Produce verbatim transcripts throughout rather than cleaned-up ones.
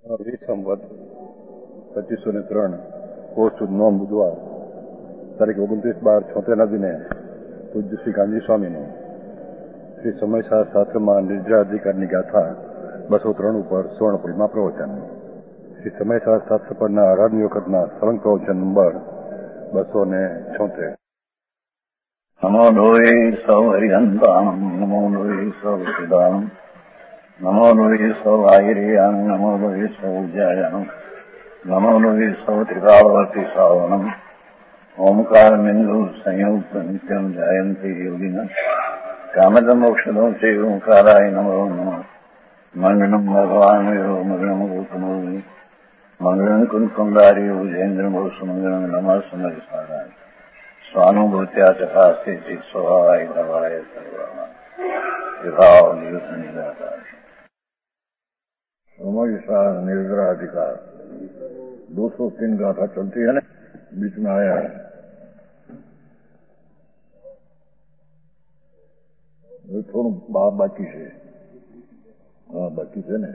વીસ સંવત પચીસો ને ત્રણ પોસ્ટ નોમ બુધવાર તારીખ ઓગણત્રીસ બાર છોતેરના દિને પૂજ્ય શ્રી ગાંધી સ્વામીનું શ્રી સમયસાર શાસ્ત્રમાં નિર્જા અધિકારની ગાથા બસો ત્રણ ઉપર સુવર્ણપુરીમાં પ્રવચન. શ્રી સમયસાર શાસ્ત્ર પરના અઢારમી વખતના સળંગ પ્રવચન નંબર બસો ને છોતેર. નમો લોહી સૌ હરિહંતામ, નમો લોહી સૌ સિદ્ધામ, નમો લોહી સૌ આયર્યામ, નમો લોહી સૌ ઉજ્જાયામ, નમો લોહી સૌ ત્રિકાળવતી સાવનમ, ઓમકાર બિંદુ સંયુક્ત નિત્યમ જાયંતિ યોગિન કામદ મોક્ષદો સે ઓંકારાય નમો નમઃ. મંગલમ ભગવાન યો મંગલમ ગૌતમોની મંગલમ કુંકુંડારી ઉજેન્દ્ર મોસમંગલમ નમઃ સમય સારાય સ્વાનુભૂત્યા ચકાસ્તે ચિત સ્વભાવાય નવાય સર્વમાં વિભાવ નિયુત નિરાકાર समयसार निर्जरा अधिकार दो सौ तीन गाथा चलती है ना, बीच में आया है थोड़ा बात बाकी से. हाँ बाकी से ना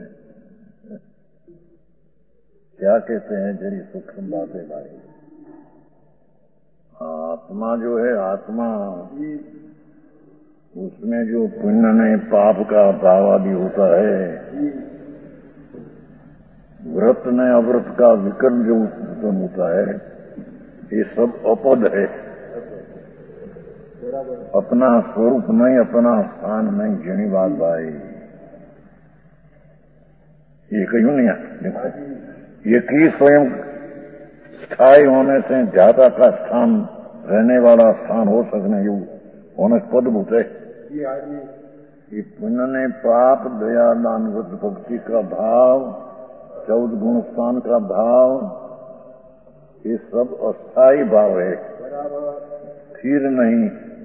क्या कहते हैं जरी सूक्ष्म बात है भाई. आत्मा जो है आत्मा उसमें जो पुण्य नहीं पाप का भाव आदि होता है, व्रत में अव्रत का विकल्प जो उत्पन्न होता है, ये सब अपद है. अपना स्वरूप नहीं, अपना स्थान नहीं. जेनी बात भाई ये कहीं नहीं है. ये की स्वयं स्थायी होने से ज्यादा का स्थान रहने वाला स्थान हो सकने यो होने पद होते. ये पुण्य ने पाप दया दान व्रत भक्ति का भाव, चौदह गुण स्थान का भाव, ये सब अस्थायी भाव है, स्थिर नहीं,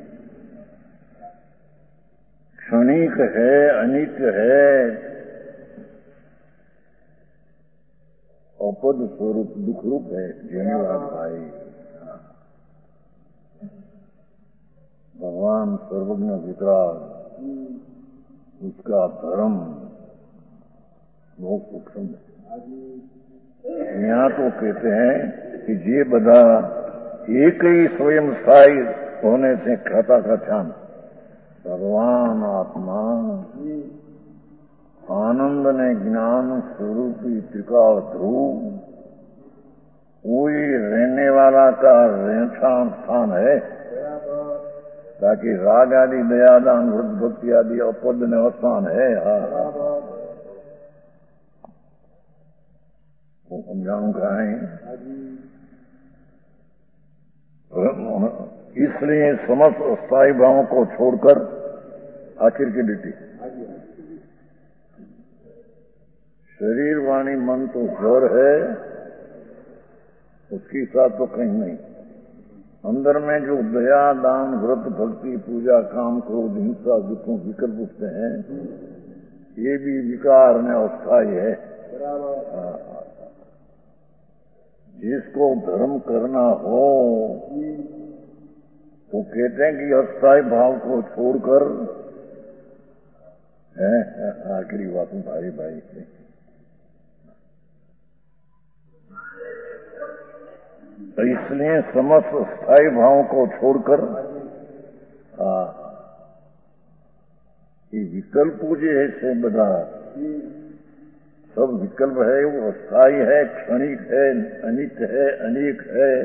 क्षणिक है, अनित्य है, अपद स्वरूप दुख रूप है. धन्यवाद भाई. भगवान सर्वज्ञ वितराग, उसका धर्म बहुत सूक्ष्म है. यहाँ तो कहते हैं कि ये बधा एक ही स्वयं स्थायी होने से खाता का ध्यान. भगवान आत्मा आनंद ने ज्ञान स्वरूपी त्रिकाल ध्रुव कोई रहने वाला का रहठान स्थान है, ताकि राग आदि दयादान वृद्ध भक्ति आदि अपद ने स्थान है. वो समझाऊं कहा है. इसलिए समस्त अस्थायी भावों को छोड़कर आखिर की ड्यूटी शरीर वाणी मन तो जोर है, उसके साथ तो कहीं नहीं. अंदर में जो दया दान व्रत भक्ति पूजा काम क्रोध हिंसा दुखों विकल्प उठते हैं, ये भी विकार में अस्थायी है. जिसको धर्म करना हो वो कहते हैं कि अस्थायी भाव को छोड़कर है. आखिरी बात भाई भाई तो इसलिए समस्त स्थायी भावों को छोड़कर ये विकल्प जो है से बता सब विकल्प है, वो अस्थायी है, क्षणिक है, अनित्य है, अनेक है.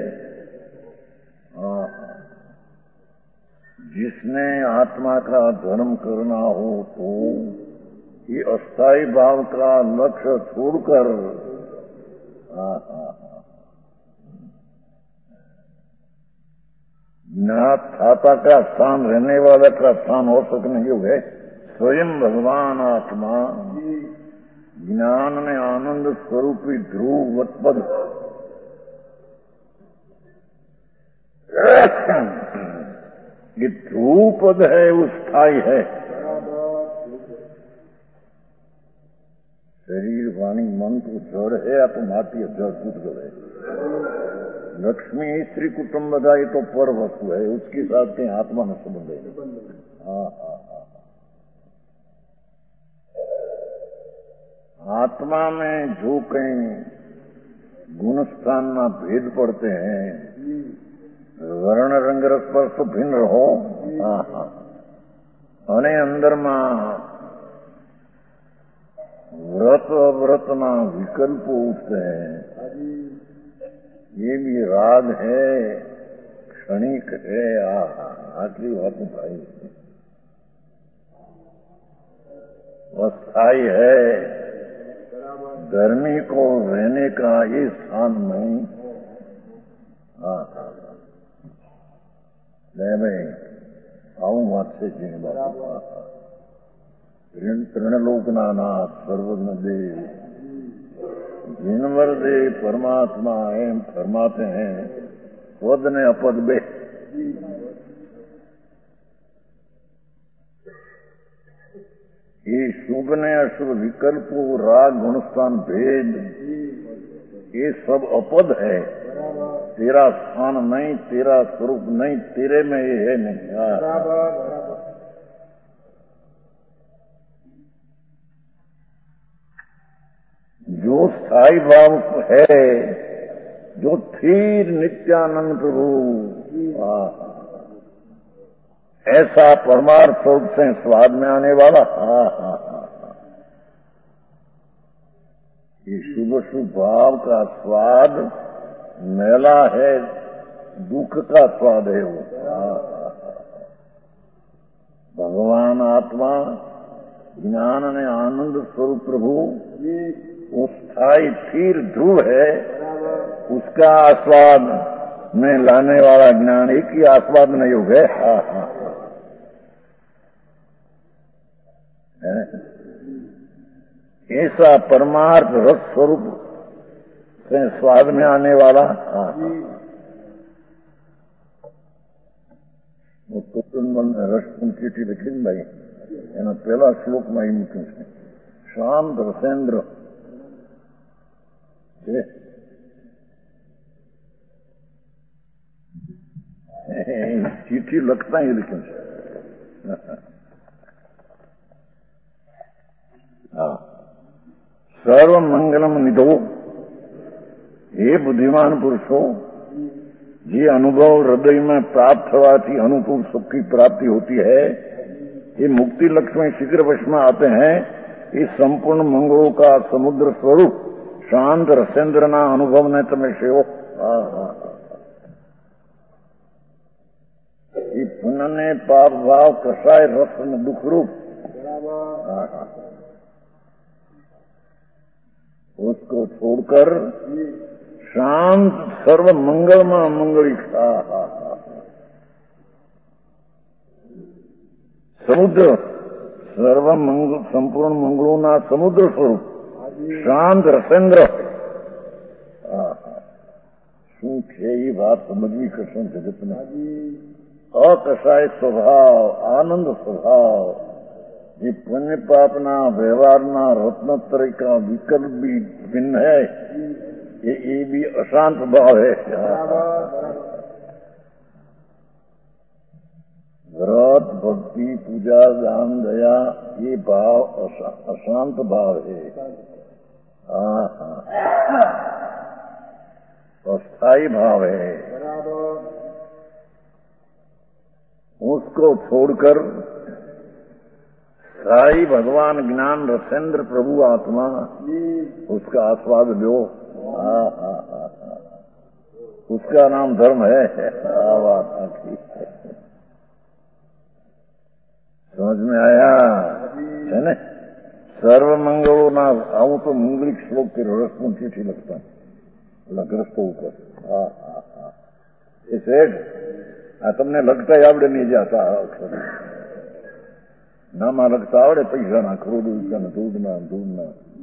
जिसने आत्मा का धर्म करना हो तो ये अस्थायी भाव का लक्ष्य छोड़कर ज्ञाता का स्थान रहने वाला का स्थान हो सकने योग्य है. स्वयं भगवान आत्मा ज्ञान में आनंद स्वरूपी ध्रुव पद ये ध्रुव पद है, वो स्थायी है. शरीर वाणी मन तो जड़ है, आप माटी जड़ कुछ है. लक्ष्मी स्त्री कुटुंब बधाई तो पर वस्तु है, उसके साथ कहीं आत्मा न संबंध है. हाँ हाँ हाँ आत्मा में जो कहीं गुण स्थान ना भेद पड़ते हैं, वर्ण रंग रस पर तो भिन्न रहो। हाँ हाँ અને અંદરમાં व्रत अव्रतना विकल्प उठते हैं। ये भी राग है, क्षणिक है। आखिरी बात भाई अस्थायी है, गर्मी को रहने का ये स्थान नहीं। हाँ मैं આવું વાત છે જેની બાબત ત્રણલોકના નાથ સર્વજ્ઞ દેવ જીનવર દેવ परमात्मा एम फरमाते हैं पद ने अपद बे। ये शुभ ने अशुभ विकल्पों राग गुणस्थान भेद ये सब अपद है। तेरा स्थान नहीं, तेरा स्वरूप नहीं, तेरे में ये है नहीं। जो स्थायी भाव है, जो स्थिर नित्यानंद प्रभु, ऐसा परमार्थ स्वरूप से स्वाद में आने वाला। हाँ हाँ हाँ ये शुभ शुभ भाव का स्वाद मेला है, दुख का स्वाद है वो। भगवान आत्मा ज्ञान ने आनंद स्वरूप प्रभु वो स्थायी फिर ध्रुव है, उसका आस्वाद में लाने वाला ज्ञान एक ही आस्वाद में योग है। हाँ हाँ ऐसा परमार्थ रस स्वरूप से स्वाद में आने वाला। हाँ वो कुटुंब रसपुन चीटी लिखी भाई एना पहला श्लोक में ही मूक्યું છે શાંત રસેન્દ્ર ચીઠી લખતા ही लिख्યું છે। हाँ सर्व मंगलम निधो हे बुद्धिमान पुरुषों, ये अनुभव हृदय में प्राप्त होवाથી अनुकूल सुख की प्राप्ति होती है। ये मुक्ति लक्ष्य में शीघ्र वश में आते हैं। इस संपूर्ण मंगलों का समुद्र स्वरूप शांत रसेंद्र ना अनुभव ने तमे सेवो। ये पुण्य पाप भाव कसाय रस न दुख रूप उसको छोड़कर शांत सर्व मंगल में मंगलिक समुद्र सर्व मंगल संपूर्ण मंगलों ना समुद्र स्वरूप शांत रसेंद्र शू है ये बात समझवी कृष्ण जगत में। अकसाय स्वभाव आनंद स्वभाव ये पुण्य पापना व्यवहारना रत्नोत्तरी का विकल्प भी भिन्न है। ये, ये भी अशांत भाव है। व्रत भक्ति पूजा दान दया ये भाव अशा, अशांत भाव है। हाँ हाँ अस्थायी भाव है। उसको छोड़कर साई भगवान ज्ञान रसेंद्र प्रभु आत्मा उसका आस्वाद लो। हाँ हाँ हाँ उसका नाम धर्म है। समझ में आया है न? सर्व मंगलों ना आऊं तो मंगलिक श्लोक के रसपुन चिट्ठी लगता ग्रस्त ऊपर। हाँ हाँ हाँ इसे तमने लगता है आवड़े नहीं जाता अक्षर नामा लगता आवड़े पैसा ना करोड़ રૂપિયા दूध ना दूध ना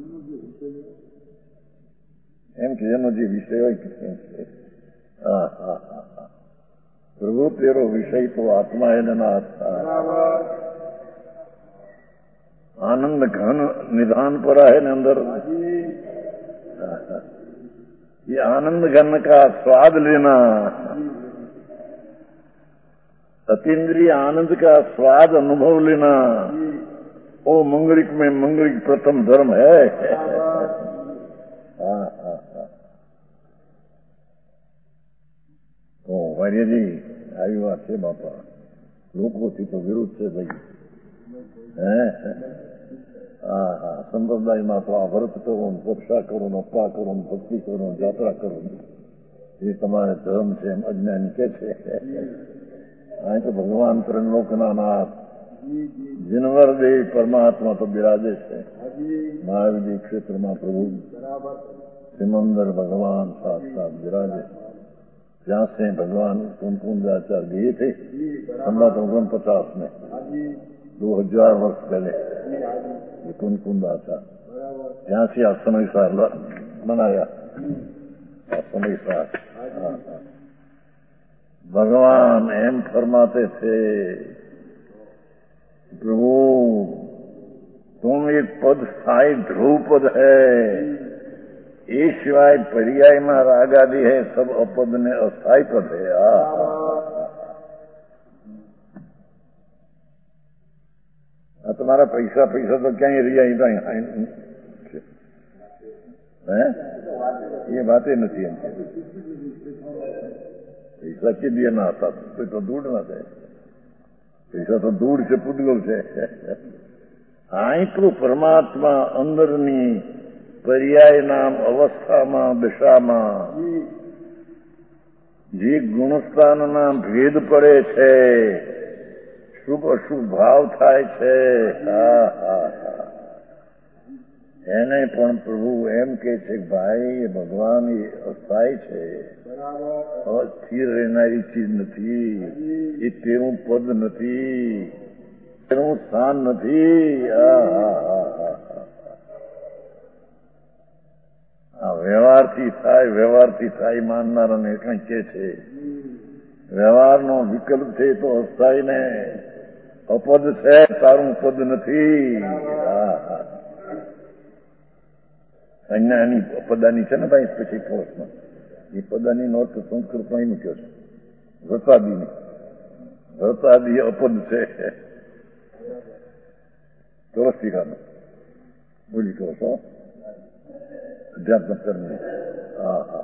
एम के एनो जे विषय હોય કે હા હા હા પ્રભુ તેરો વિષય તો આત્મા એને ના आनंद घन निधान पर है न अंदर। ये आनंद घन का स्वाद लेना अतीन्द्रिय आनंद का स्वाद अनुभव लेना वो मंगलिक में मंगलिक प्रथम धर्म है। વાડિયાજી આવી વાત છે બાપા, લોકોથી તો વિરુદ્ધ છે ભાઈ. હે હા હા, સંપ્રદાયમાં તો આ વ્રત કરો, રક્ષા કરો, અપા કરો, ભક્તિ કરો, જાત્રા કરો, એ તમારે ધર્મ છે એમ અજ્ઞાની કે છે. અહીં તો ભગવાન ત્રિલોકના નાથ જીનવર દેવ પરમાત્મા તો બિરાજે છે. મહાવીર ક્ષેત્રમાં પ્રભુ સિમંદર ભગવાન साक्षात विराजे. जहाँ से भगवान कुंकुंदाचार्य गए थे संवत ओगन पचास में, दो हजार वर्ष पहले ये कुंकुंदाचार्य यहाँ से आज समय सार मनाया. समय सार भगवान एम फरमाते थे, प्रभु तुम एक पद स्थायी ध्रुव पद है, ये सिवाय पर्याय में राग आदि है सब अपद ने अस्थायी पद है. आ तुम्हारा पैसा पैसा तो क्या रिया है, ये बातें नहीं. पैसा के दिए ना आता तो दूर ना थे, पैसा तो दूर से पुदगल से. आई तो परमात्मा अंदरनी पर्याय नाम अवस्थाમાં દશામાં જે ગુણસ્થાનના ભેદ પડે છે, શુભ અશુભ ભાવ થાય છે, એને પણ પ્રભુ એમ કે છે કે ભાઈ એ ભગવાન એ અસ્થાયી છે, સ્થિર રહેનારી ચીજ નથી, એ તેનું પદ નથી, તેનું સ્થાન નથી. વ્યવહારથી થાય વ્યવહારથી થાય માનનારાને કંઈ કે છે, વ્યવહારનો વિકલ્પ છે તો અસ્થાયી ને અપદ છે, તારું પદ નથી. અજ્ઞાની પદાની છે ને ભાઈ પછી પોસ્ટમાં એ પદાની નોટ સંસ્કૃતમાં એ મૂક્યો છે, વ્રતાદીની. વ્રતાદી અપદ છે. ચોરસ ટીકાનો બોલી કહો છો અધ્યાત્મ કરને. હા હા,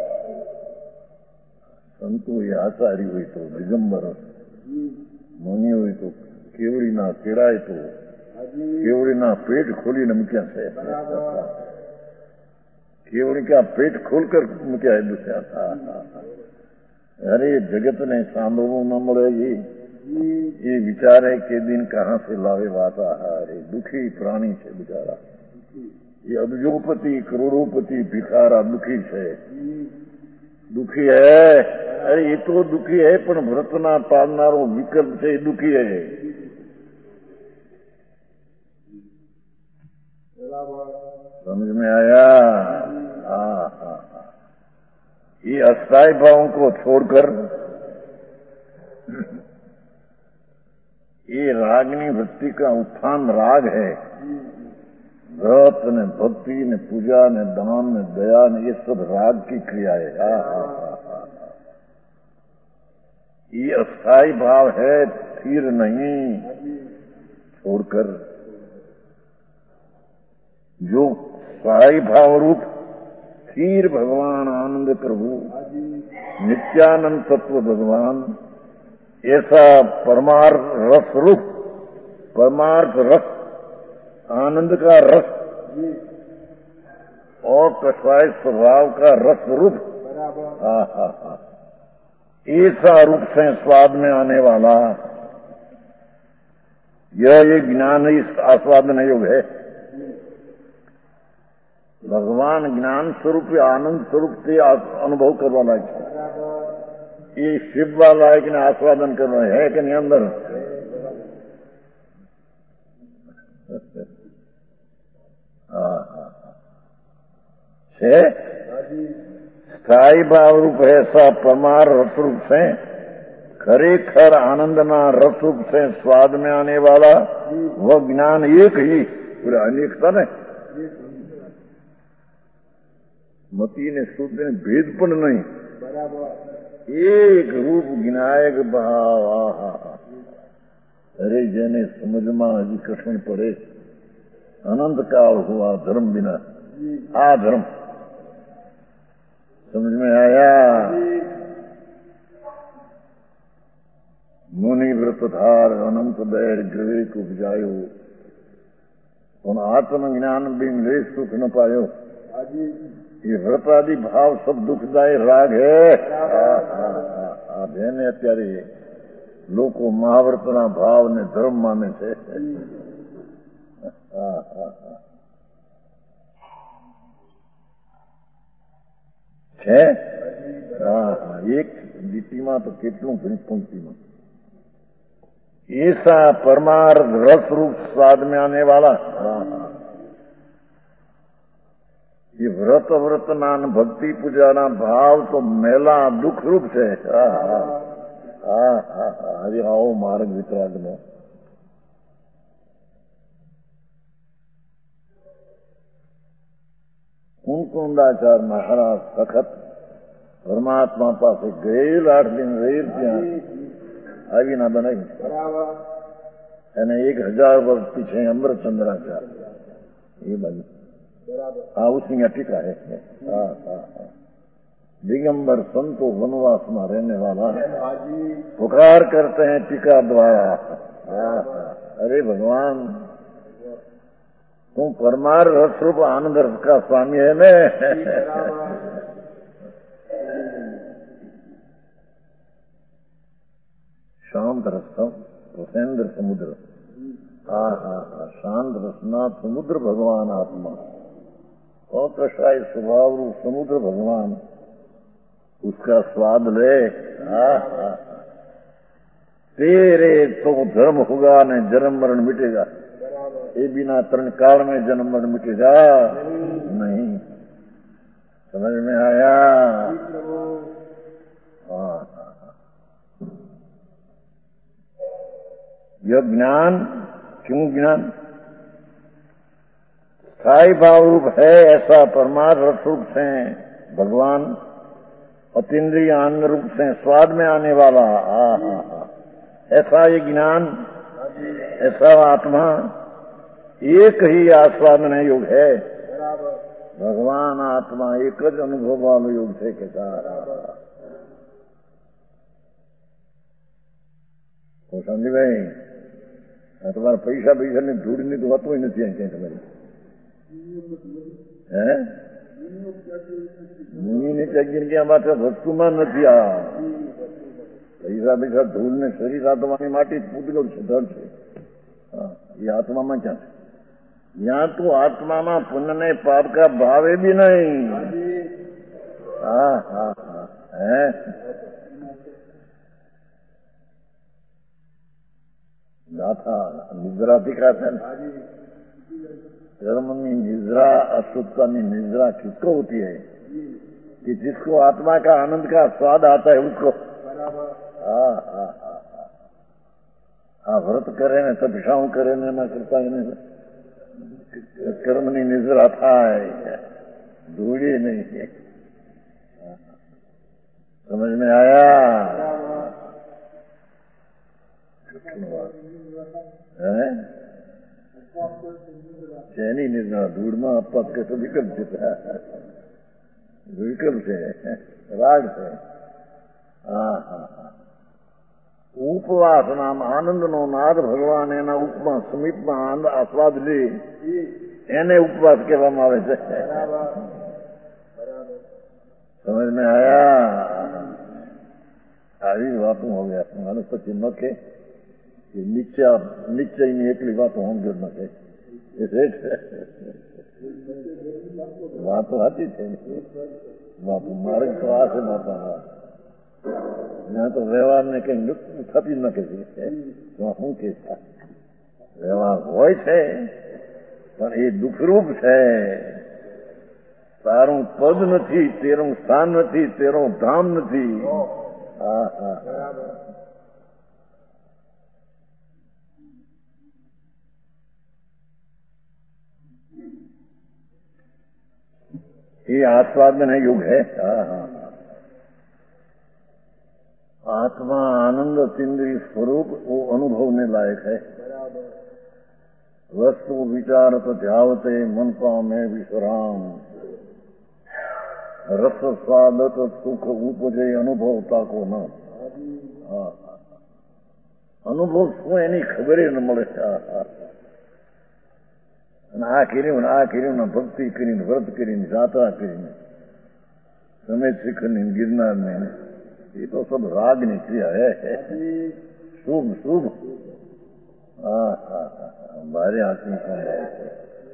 સંતો એ આચાર્ય હોય તો દિગંબર, મુનિ હોય તો કેવડીના કેળાય તો કેવડીના પેટ ખોલીને મૂક્યા છે. केवल क्या पेट खोलकर क्या है दूसरा. अरे जगत ने सांभळવું न મળે ये विचार है कि दिन कहाँ से लावे वाता. अरे दुखी प्राणी છે बिचारा, ये अब्जोपति करोड़ोपति भिखारा दुखी છે, दुखी है. अरे ये तो दुखी है पण व्रतना पालनारो विकल्प છે એ दुखी है. समझ में आया. हाँ हाँ, ये अस्थायी भावों को छोड़कर ये रागनी वृत्ति का उत्थान राग है. व्रत ने भक्ति ने पूजा ने दान ने दया ने ये सब राग की क्रिया है. हाँ हाँ हाँ, ये अस्थायी भाव है, स्थिर नहीं. छोड़कर जो स्थायी भाव रूप स्थिर भगवान आनंद प्रभु नित्यानंद तत्व भगवान, ऐसा परमार्थ रस रूप, परमार्थ रस आनंद का रस और कषाय स्वभाव का रस रूप, हा हा हा, ऐसा रूप से स्वाद में आने वाला यह ये ज्ञान इस आस्वादन योग है. भगवान ज्ञान स्वरूप आनंद स्वरूप से अनुभव करवा लायक है, ये शिववा लायक ने आस्वादन करना है कि नहीं अंदर. स्थायी भाव रूप ऐसा परमार रस रूप से खरेखर आनंदना रस रूप से स्वाद में आने वाला वह ज्ञान एक ही, पूरा अनेकता ने मती ने शुद्ध ने भेद पण नहीं, एक रूप ज्ञायक भाव. आहा, अरे जेने समझ में हजी कठिन पड़े, अनंत काल हुआ धर्म बिना आ धर्म समझ में आया. मुनि व्रतधार अनंत बैर विवेक उपजायो, उन आत्मज्ञान बिन ले सुख न पायो। ये व्रत आदि भाव सब दुखदायी राग है। ने અત્યારે લોકો મહાવ્રતના ભાવને ધર્મ માને છે। છે હા, એક લીટીમાં તો કેટલું ઘણી પંક્તિમાં ऐसा परमार्थ रस रूप स्वाद में आने वाला ये व्रत व्रतना भक्ति पूजाना भाव तो मेला दुख रूप છે। હરે આવો માર્ગ વિતરાગનો। કુંકુંડાચાર મહારાજ સખત પરમાત્મા પાસે ગયેલ આઠ દિન રહી ત્યાં આવી ના બનાવી અને એક હજાર વર્ષ પીછે અમરચંદ્રાચાર ये बात हाँ उसमें यहाँ टीका है। हाँ हाँ हाँ दिगंबर संतो वनवास में रहने वाला पुकार करते हैं टीका द्वारा। हाँ अरे भगवान तुम परमार रस रूप आनंद रस का स्वामी है ने। शांत रसम रसेंद्र समुद्र। हाँ हाँ हाँ शांत रसना समुद्र भगवान आत्मा और कषाय स्वभाव रूप समुद्र भगवान उसका स्वाद ले। हाँ हाँ तेरे तो धर्म होगा न जन्म मरण मिटेगा। ये बिना तरण काल में जन्म मरण मिटेगा नहीं। समझ में आया? हाँ यह ज्ञान क्यों ज्ञान स्थायी भाव रूप है ऐसा परमार्थ रस रूप से भगवान अतीन्द्रिय अंग रूप से स्वाद में आने वाला। हाँ हाँ हाँ ऐसा ये ज्ञान ऐसा आत्मा एक ही आस्वादन योग है। भगवान आत्मा एक ज अनुभव वालो योग है के तो समझ गए। तुम्हारा पैसा पैसा ने ढूंढने तो वातो ही नहीं चाहिए तुम्हारी है मुनि ने चाहिए कि हमारे वस्तु में नहीं आ पैसा पैसा ढूंढने शरीर आत्मा की माटी पूतलो धर से। ये आत्मा में क्या है? यहाँ तो आत्मा में पुण्य ने पाप का भाव भी नहीं। हाँ हाँ हाँ है गाथा निद्रा दिखाते कर्म में निद्रा अशुद्धता में निद्रा किसको होती है कि जिसको आत्मा का आनंद का स्वाद आता है उसको। हाँ हाँ हाँ हाँ व्रत करे न तपस्याओं करे न ना करता है कर्म नहीं निद्रा था दूरी नहीं है। समझ में आया? है चैनी निद्रा धूड़ में अपत के तो विकल्प देता विकल्प है राग है। हाँ हाँ हाँ उपवास नाम आनंद नो नाद भगवान एना उपमा समीप में आनंद आस्वाद ली एने उपवास कहवामां आवे छे। समझ में आया? આવી વાતો હવે મને પછી નખે કે નીચે નીચેની એકલી વાતો સમજો નખે એ શેઠ વાતો હતી છે વાતો મારે તો આ છે માતા ત્યાં તો વ્યવહારને કંઈ થતી નખે છે શું કે વ્યવહાર હોય છે પણ એ દુઃખરૂપ છે। તારું પદ નથી, તેરું સ્થાન નથી, તેરો ધામ નથી। હા હા ये आस्वादन है युग है। हाँ हाँ आत्मा आनंद इंद्रिय स्वरूप वो अनुभवने लायक है। वस्तु विचार तो ध्यावते मन पामे विश्राम रस स्वाद तो सुख उपजे अनुभवता को न। हाँ અનુભવ શું એની ખબર ન મળે. અને આ કર્યું ને આ કર્યું ને ભક્તિ કરીને વ્રત કરીને જાત્રા કરીને સમેત શિખર ની ગિરનાર ને એ તો સબ રાગ ની ક્રિયા હે. શુભ શુભ. હા હા હા મારે હાથની સંભાળ છે.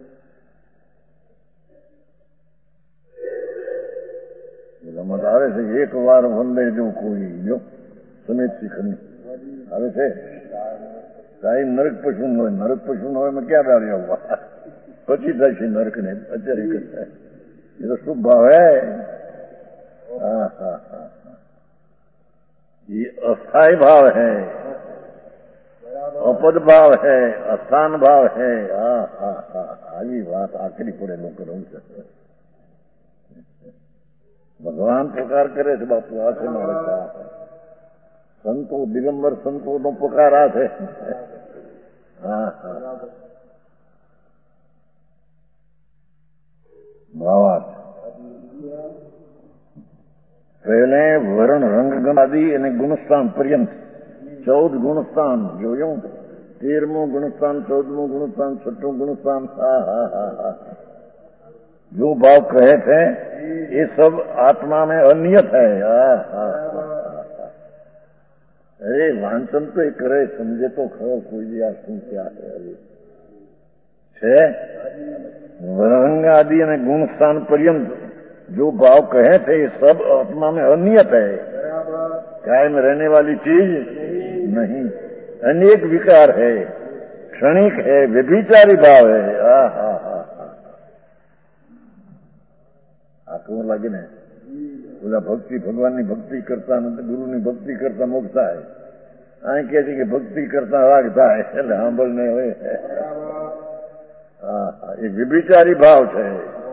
રમત આવે છે એક વાર વંદે જો કોઈ જો સમેત શિખર ની આવે છે. સાહેબ નરક પશુ ન હોય, નરક પશુ ન હોય એમાં ક્યાં દાડી આવવા પછી થાય છે નરક ને. અત્યારે એ તો શુભ ભાવ હે. હા હા હા ये अस्थाई भाव है, अपद भाव है, अस्थान भाव है. હા હા હા આવી વાત આકરી પડે લોકો રહું છે. ભગવાન પુકાર કરે છે બાપુ. આ છે મારે સંતો દિગંબર સંતો નો પુકાર આ છે. હા હા ભાવાર્થ પહેલે વરણ રંગ આદિ અને ગુણસ્થાન પર્યંત ચૌદ ગુણસ્થાન જોયું. તેરમું ગુણસ્થાન, ચૌદમું ગુણસ્થાન, છઠ્ઠું ગુણસ્થાન. હા હા હા હા जो भाव कहे थे ये सब आत्मा में अनियत है. હા હા અરે વાંચન તો એ કરે સમજે તો ખરો કોઈ દી આ શું ક્યાં છે. વરંગ આદि અને ગુણસ્થાન पर्यंत जो भाव कहे थे ये सब आत्मा में अनियत है. कायम रहने वाली चीज नहीं. अनेक विकार है, क्षणिक है, व्यभिचारी भाव है. હા હા હા આ કેવું લાગે ને. બધા ભક્તિ ભગવાનની ભક્તિ કરતા નથી, ગુરુની ભક્તિ કરતા મોક્ષ થાય. અહીં કે છે કે ભક્તિ કરતા રાગ થાય એટલે સાંભળ નહીં હોય. હા હા એ વ્યભિચારી ભાવ છે.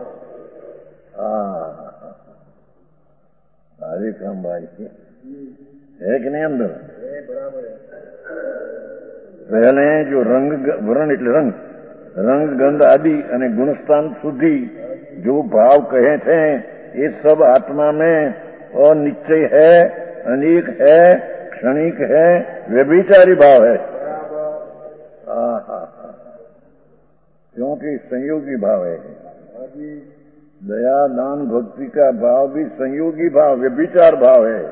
હા હરે કામ ભાઈ है कि नहीं अंदर. पहले जो रंग वर्ण એટલે રંગ रंग गंध आदि અને गुणस्थान સુધી जो भाव कहे थे ये सब आत्मा में अनिश्चय है, अनेक है, क्षणिक है, व्यभिचारी भाव है. हाँ हाँ हाँ क्योंकि संयोगी भाव है. दया दान भक्ति का भाव भी संयोगी भाव, व्यभिचार भाव है.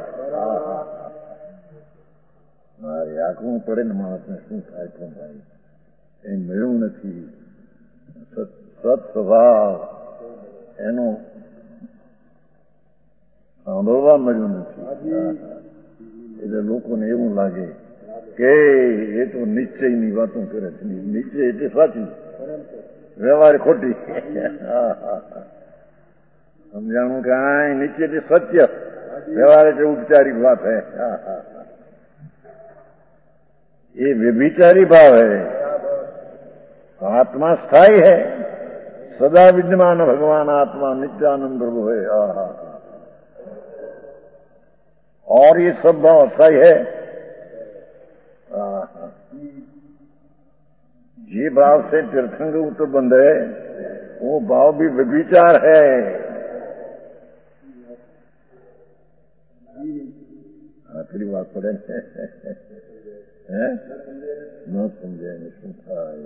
મારે આંખવું પડે ને માણસને શું થાય પણ ભાઈ એ મળ્યું નથી. સત સ્વભાવ એનો સાંભળવા મળ્યું નથી. એટલે લોકોને એવું લાગે કે એ તો નિશ્ચયની વાતો કરે છે. નિશ્ચય એટલે સાચી, વ્યવહાર ખોટી. સમજાણું કે આ નિશ્ચય એટલે સત્ય, વ્યવહાર એટલે ઉપચારિક વાત હે. ये व्यभिचारी भाव है. आत्मा स्थायी है, सदा विद्यमान भगवान आत्मा नित्यानंद प्रभु है. और ये सब भाव अस्थायी है. ये भाव से तीर्थंग उत्तर बंध है वो भाव भी व्यभिचार है. आखिरी बात पड़े હે ન સમજાય ને શું થાય.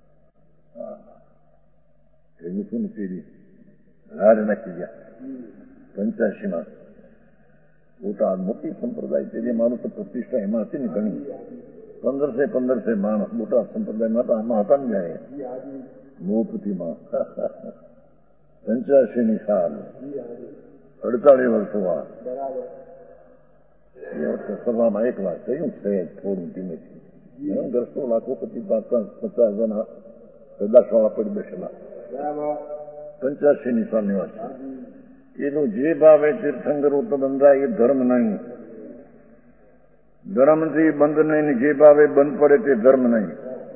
એવું શું નથી હાર નાખી ગયા પંચ્યાસી માં. મોટા મોટી સંપ્રદાય તે મારું તો પ્રતિષ્ઠા એમાં હતી ને ઘણી. પંદરસે પંદરસે માણસ મોટા સંપ્રદાયમાં તો આમાં હતા ને જાય મોપતીમાં. પંચ્યાસી ની સાલ અડતાલીસ વર્ષો આ સભામાં એક વાત કહ્યું છે થોડું ધીમેથી. દસો લાખો પચીસ પચાસ જણા દસવાળા પડી બેસેલા. પંચ્યાસી ની સાલની વાત છે. એનો જે ભાવ એ તીર્થંકરો તો બંધાય એ ધર્મ નહીં. ધર્મથી બંધ નહીં, જે ભાવે બંધ પડે તે ધર્મ નહીં.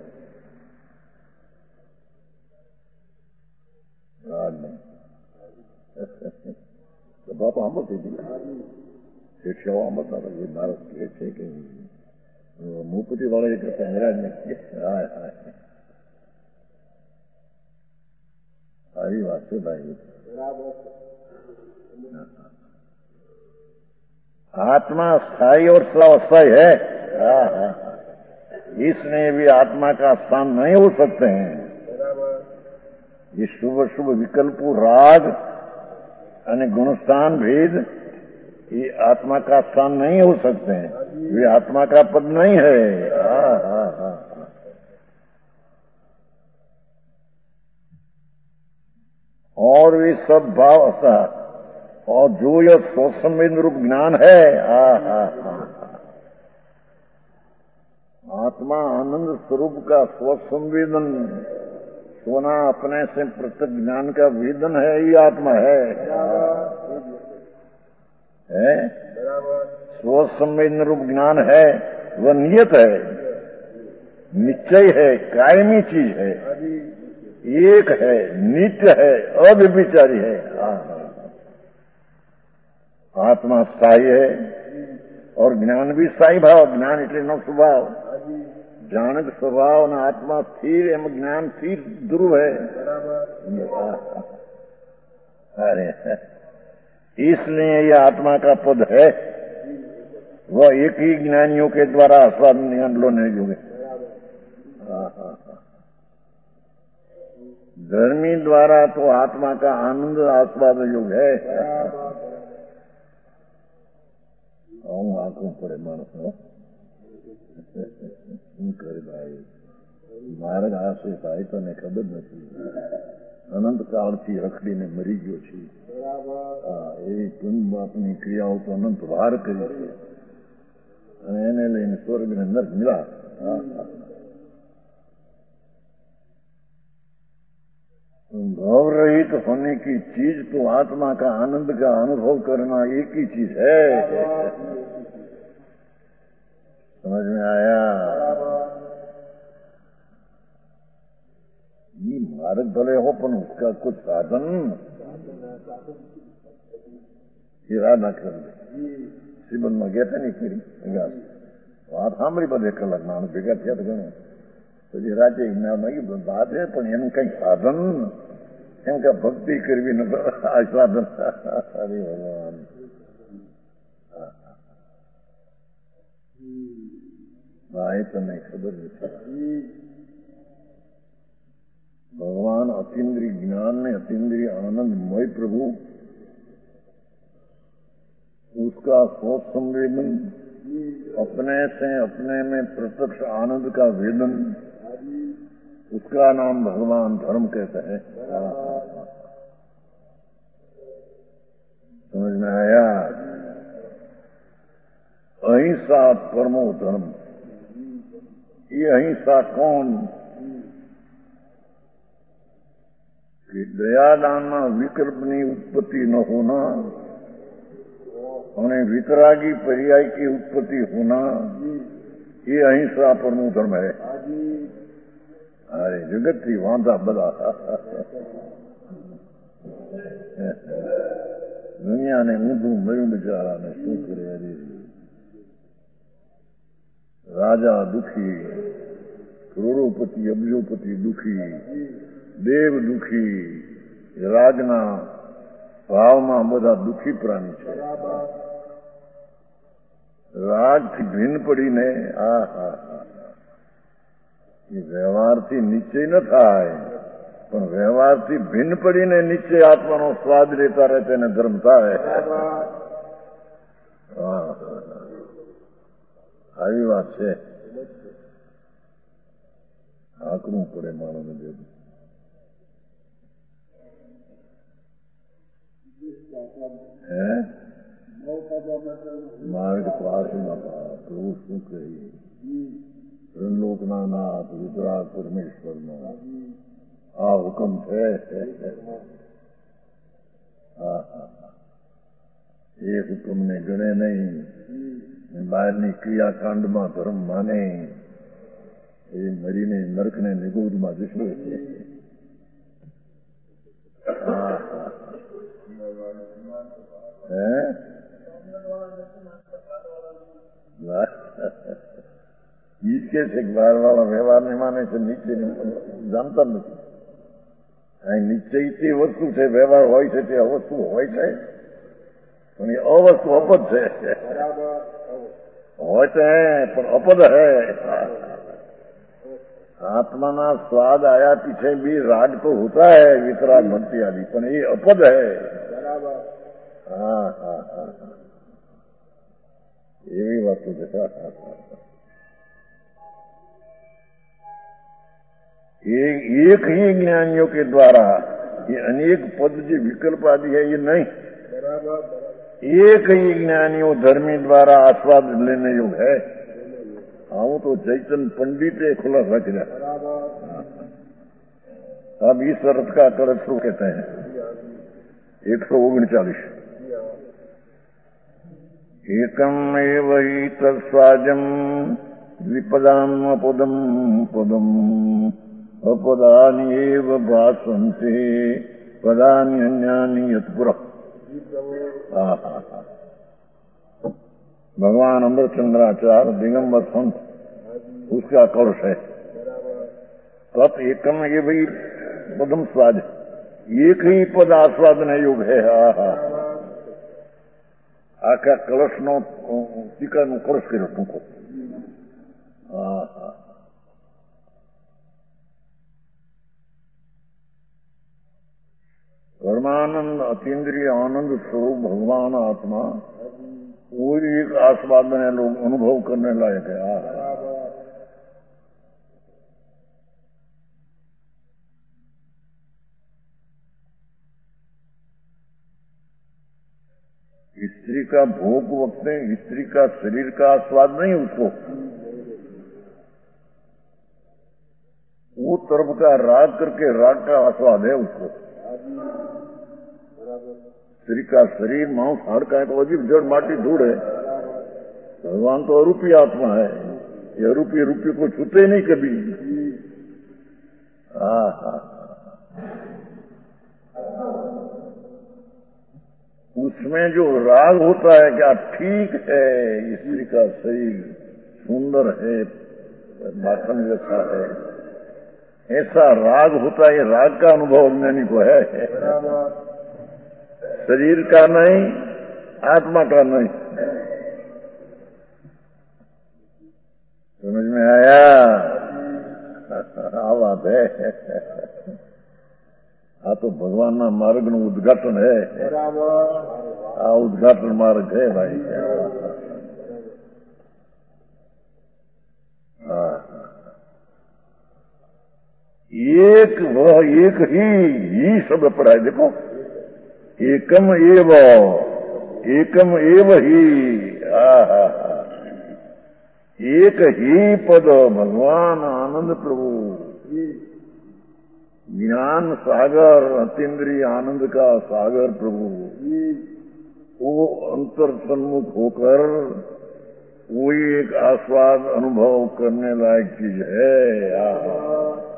બાપા આંબો થઈ ગઈ શિક્ષાઓ આંબતા હતા. ભારત કહે છે કે મુપતિ વાળા એ કરતા નિરાજ ને હાય હાય આવી વાત છે ભાઈ. आत्मा स्थायी और अस्थायी है. हाँ हाँ इसलिए भी आत्मा का स्थान नहीं हो सकते हैं। ये शुभ शुभ विकल्पो राग અને गुणस्थान भेद ये आत्मा का स्थान नहीं हो सकते हैं, वे आत्मा का पद नहीं है। हाँ हाँ हाँ और वे सब भाव और जो यह स्वसंवेद रूप ज्ञान है, हाँ हाँ हाँ आत्मा आनंद स्वरूप का स्वसंवेदन सोना अपने से प्रत्यक्ष ज्ञान का वेदन है, ये आत्मा है, है? स्वसंवेदन रूप ज्ञान है, वह नियत है, निश्चय है, कायमी चीज है, एक है, नित्य है, अव्यभिचारी है। आत्मा स्थायी है और ज्ञान भी स्थायी भाव। ज्ञान એટલે નો સ્વભાવ, જાણત સ્વભાવ અને આત્મા સ્થિર, એમ જ્ઞાન સ્થિર ધ્રુવ है। अरे इसलिए यह आत्मा का पद है, वह एक ही ज्ञानियों के द्वारा आस्वादन लेने योग्य। धर्मी द्वारा तो आत्मा का आनंद आस्वाद योग है। હું આંખું પડે માણસો શું કરે ભાઈ, માર્ગ આશે ભાઈ તને ખબર નથી, અનંત કાળથી રખડીને મરી ગયો છે। એ પુણ્ય બાપની ક્રિયાઓ તો અનંત વાર કરી છે અને એને લઈને સ્વર્ગ ને નર્ક મિલા। भाव रहित होने की चीज तो आत्मा का आनंद का अनुभव करना एक ही चीज है। समझ में आया? ये मार्ग भले हो पर उसका कुछ साधन इरादा कर ले। श्रीमद में गया था नहीं फिर વાત સાંભળી બધે કલાક નાનું ભેગા થયા તો ઘણું પછી રાતે જ્ઞાન વાત છે, પણ એનું કઈ સાધન એમ કે ભક્તિ કરવી ન આ સાધન। હરે ભગવાન ભાઈ તમને ખબર નથી, भगवान अतीन्द्रिय ज्ञान में अतीन्द्रिय आनंदमय प्रभु, उसका सोच संवेदन, अपने से अपने में प्रत्यक्ष आनंद का वेदन, उसका नाम भगवान धर्म कहते हैं। समझ में आया? अहिंसा परमो धर्म। ये अहिंसा कौन? कि दयादान में विकल्पनी उत्पत्ति न होना और वितरागी पर्याय की उत्पत्ति होना, ये अहिंसा परमो धर्म है। अरे जगत थी वांधा बदा दुनिया ने ऊंधू मरू बेचारा ने शू करे। अरे राजा दुखी, करोड़ोपति अब्जोपति दुखी, देव दुखी, राजना ભાવમાં બધા દુઃખી પ્રાણી છે। રાગથી ભિન્ન પડીને આ હા હા એ વ્યવહારથી નિશ્ચય ન થાય, પણ વ્યવહારથી ભિન્ન પડીને નિશ્ચય આત્માનો સ્વાદ લેતા રહે તેને ધર્મ થાય। આવી વાત છે, આકરું પડે માણસને ભેગું। है मार्ग पास न प्रभु શું કહીએ? ત્રિલોકના નાથ વિતરાગ પરમેશ્વરનો આ હુકમ છે। એ હુકમને ગણે નહીં, બહારની ક્રિયાકાંડમાં ધર્મ માને, એ મરીને નરકને નિગોદમાં જશે। इसके बार वाला व्यवहार नहीं माने से नीचे जानता नहीं। અહીં નિશ્ચય તે વસ્તુ છે, વ્યવહાર હોય છે તે અવસ્તુ હોય છે, પણ એ અવસ્તુ અપદ છે। હોય તો હે પણ અપદ હે। आत्माना स्वाद आया पीछे भी राग तो होता है, वितराग भक्ति आदि, पर ये अपद है। हाँ हाँ हाँ ये भी बात तो देखा। एक, एक ही ज्ञानियों के द्वारा ये अनेक पद जो विकल्प आदि है ये नहीं, एक ही ज्ञानियों धर्मी द्वारा आस्वाद लेने योग है। हाँ तो चैतन्य पंडित है खुला रख जाए। अब इस अर्थ का कर शुरू कहते हैं एक सौ उनचालीस। एकम एव हि तत्स्वाजम विपदाम अपदम पदम अपदानि एव भासन्ते पदानि अन्यानि यत्पुरः। भगवान अमृतचंद्राचार्य दिगंबर संत उसका कौश है। तत् एकम ये भाई पदम स्वाद, एक ही पद आस्वादन योग है। हा हा आखा कलश नो टीका नु कलश करो तुमको। हा हा परमानंद अतीन्द्रिय आनंद स्वरूप भगवान आत्मा वो एक आस्वादन है, लोग अनुभव करने लायक है। स्त्री का भोग वक्त में स्त्री का शरीर का आस्वाद नहीं उसको, वो तरफ का राग करके राग का आस्वाद है उसको। स्त्री का शरीर मांस हाड़ का है तो अजीब जड़ माटी धूड़ है। भगवान तो अरूपी आत्मा है, ये अरूपी रूपी को छूते नहीं कभी। हाँ हाँ उसमें जो राग होता है क्या ठीक है, स्त्री का शरीर सुंदर है, माखन जैसा है, ऐसा राग होता है। राग का अनुभव ज्ञानी को है, शरीर का नहीं, आत्मा का नहीं। समझ में आया? आ बात है। आ तो भगवान ना मार्ग नु उद्घाटन है। आ उद्घाटन मार्ग है भाई। एक वह एक ही ही शब्द पढ़ा है। देखो एकम एव, एकम एव ही। आहा एक ही पद भगवान आनंद प्रभु, ज्ञान सागर अतीन्द्रिय आनंद का सागर प्रभु, वो अंतर सन्मुख होकर वो एक आस्वाद अनुभव करने लायक चीज है। आहा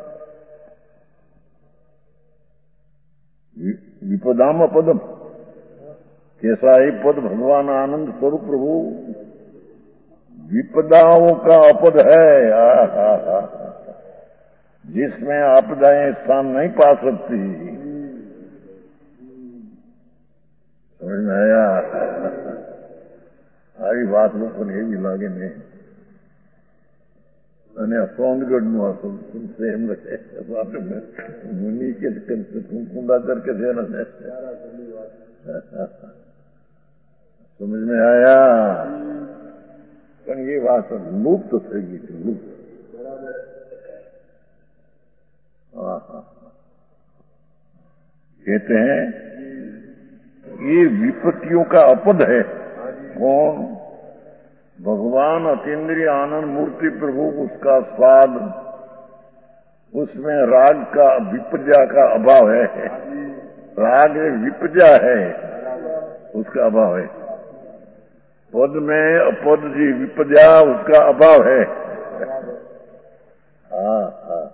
विपदाम पदम, कैसा ही पद भगवान आनंद स्वरूप प्रभु विपदाओं का अपद है। आ, आ, आ, जिसमें आपदाएं स्थान नहीं पा सकती। समझ में आया? आई बात लोग को नहीं भी लागे नहीं અને સોનગઢનું આ એમ મુનિ કે કુંડા કરके थे ना। समझ में आया? पर ये बात लुप्त થઈ ગઈ थी, लुप्त। कहते हैं ये विपत्तियों का अपद है। कौन? भगवान अतीन्द्रिय आनंद मूर्ति प्रभु, उसका स्वाद, उसमें राग का विपजा का अभाव है। राग विपजा है, उसका अभाव है। पद में अपद जी विपजा, उसका अभाव है। हाँ हाँ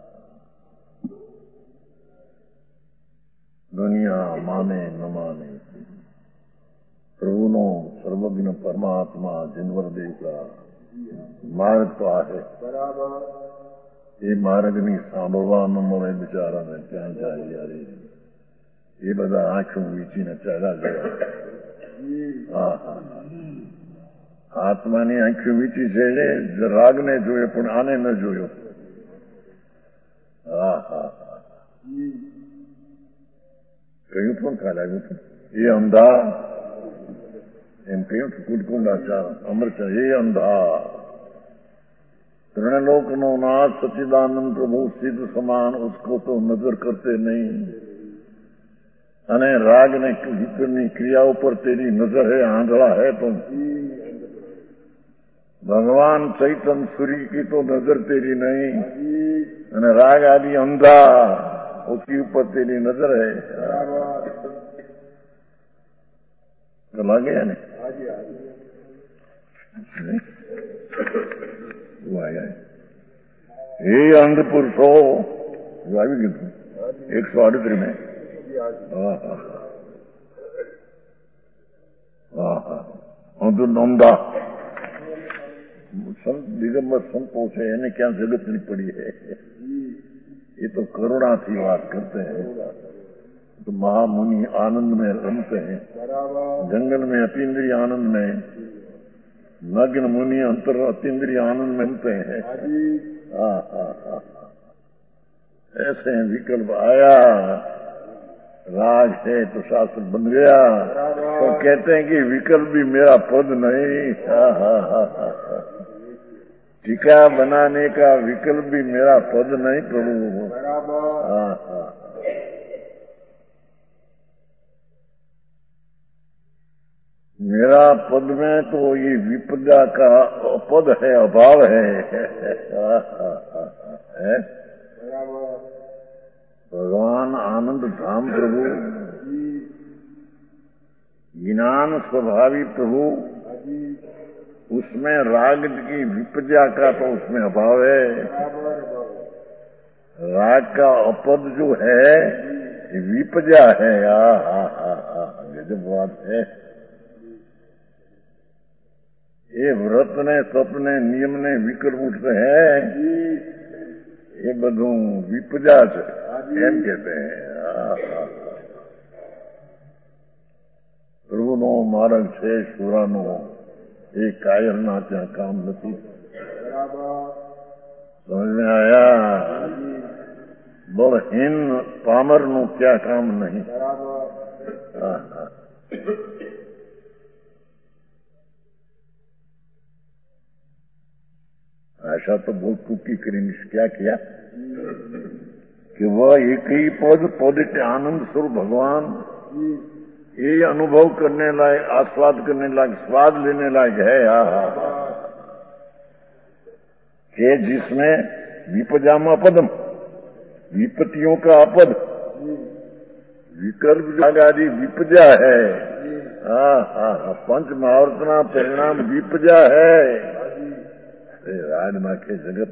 दुनिया माने न माने प्रभु नो सर्वज्ञ परमात्मा जिनवर देव का मार्ग तो आहे। ये मार्ग नहीं सांभळवा न મળે બિચારાને ક્યાં જાય યાર। ये બધા આંખો વીચીને ચાલ્યા ગયા। હા હા આત્માની આંખો વીચી છે, રાગને જોયો પણ આને ન જોયો। હા હા હા કહ્યું પણ કાલે આવ્યું હતું એ અંધા એમ કહ્યું હતું કુટકુંડાચાર અમરચા એ અંધા ત્રણલોકનો નાથ સચ્चिदानंद प्रभु सिद्ध समान उसको तो नजर करते नहीं અને રાગ ને વિતરની ક્રિયાઓ પર તેરી નજર है આંધળા है तुम भगवान चैतन सूर्य की तो नजर तेरी नहीं અને राग आदि अंधा उसके ऊपर तेरी नजर है तो लगे है ना वो आया हे अंध पुरुषो जो આવી ગયું एक सौ अड़तीस में हाँ हाँ हाँ हाँ अंध नंदा संत दिगंबर संतो है એને क्या जगत नहीं पड़ी है ये तो करुणा थी बात करते हैं तो महामुनि आनंद में रमते हैं जंगल में अतीन्द्रिय आनंद में नग्न मुनि अंतर अतीन्द्रिय आनंद में रमते हैं हाँ हाँ हाँ ऐसे विकल्प आया राग है तो शास्त्र बन गया तो कहते हैं कि विकल्प भी मेरा पद नहीं हाँ हाँ हाँ हाँ टीका बनाने का विकल्प भी मेरा पद नहीं प्रभु हाँ हाँ मेरा पद में तो ये विपदा का पद है अभाव है, है? भगवान आनंद धाम प्रभु ज्ञान स्वभावी प्रभु उसमें राग की विपदा का तो उसमें अभाव है राग का अपद जो है विपदा है हा हा हा हा गजब बात है ये व्रत ने सपने नियम ने विकल्प उठते हैं ये બધું વિપજા છે એમ કહેते हैं પ્રભુનો માર્ગ છે સુરાનો એ કાયરના ત્યાં કામ નથી સમજ में आया બળહીન પામરનું क्या काम नहीं आशा तो बहुत टूकी करेंगे क्या किया कि वह एक ही पद पद के आनंद स्वरूप भगवान ये अनुभव करने लायक आस्वाद करने लायक स्वाद लेने लायक है कि जिसमें विपजामा पदम विपत्तियों का अपद विकल्प आदि विपजा है हाँ हाँ पंच महावर्तना परिणाम विपजा है રાજ નાખે જગત